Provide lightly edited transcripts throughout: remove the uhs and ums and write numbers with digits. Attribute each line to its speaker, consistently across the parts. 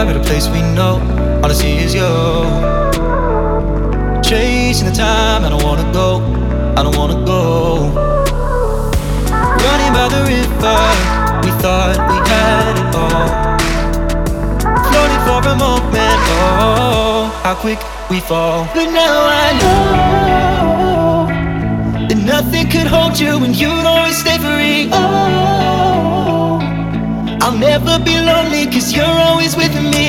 Speaker 1: at a place we know. All I see is you. Chasing the time, I don't wanna go, I don't wanna go. Running by the river, we thought we had it all. Floating for a moment, oh, how quick we fall. But now I know that nothing could hold you and you'd always stay free. Oh, I'll never be lonely 'cause you're always with me.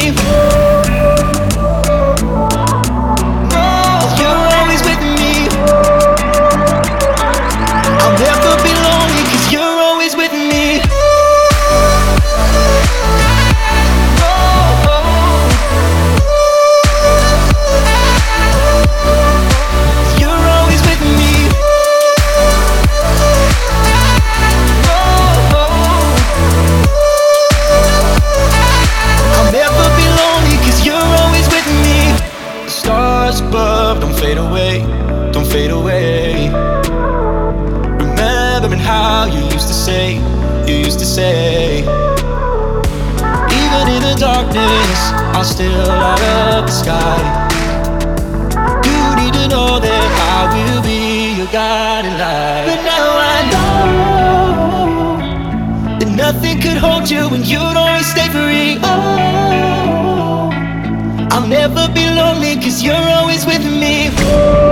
Speaker 1: No, you're always with me. I'll never be lonely 'cause you're always with me. Above, don't fade away, don't fade away. Remembering how you used to say, you used to say, even in the darkness, I'll still light up the sky. You need to know that I will be your guiding light. But now I know that nothing could hold you and you'd always stay free. Oh, I'll never be lonely 'cause you're always with me.